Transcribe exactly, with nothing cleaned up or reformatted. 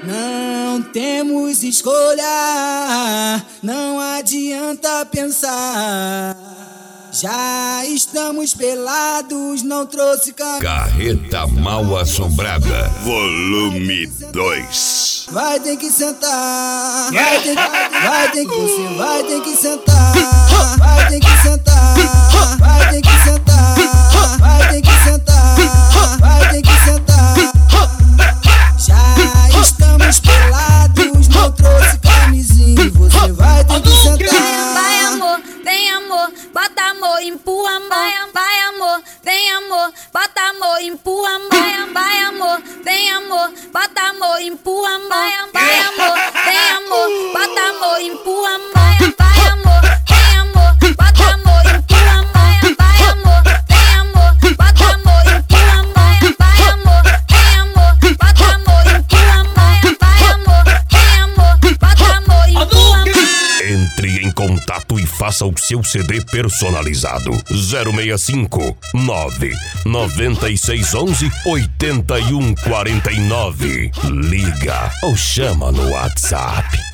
Não temos escolha, não adianta pensar. Já estamos pelados, não trouxe caminho. Carreta Mal Assombrada, volume dois. Vai ter que sentar, vai ter que, vai ter que, você vai ter que sentar, vai ter que sentar, vai ter que sentar, vai ter que sentar, vai ter que sentar. Já estamos pelados, não trouxe camisinha, você vai ter que sentar. Vai amor, vem amor, bota amor, empurra amor. Vai amor, vem amor, bota amor, empurra amor. Vai amor, vem amor, bota amor, empurra amor. Vai amor, vem amor, bota amor, empurra amor. Vai amor, vem amor, bota amor, empurra amor. Vai amor, vem amor, bota amor, empurra amor. Vai amor, vem amor, bota amor, empurra amor. Vai amor, vem amor, bota amor, empurra amor. Entre em contato e faça o seu C D personalizado. zero seis cinco nove nove seis um um oito um quatro nove. Liga ou chama no WhatsApp.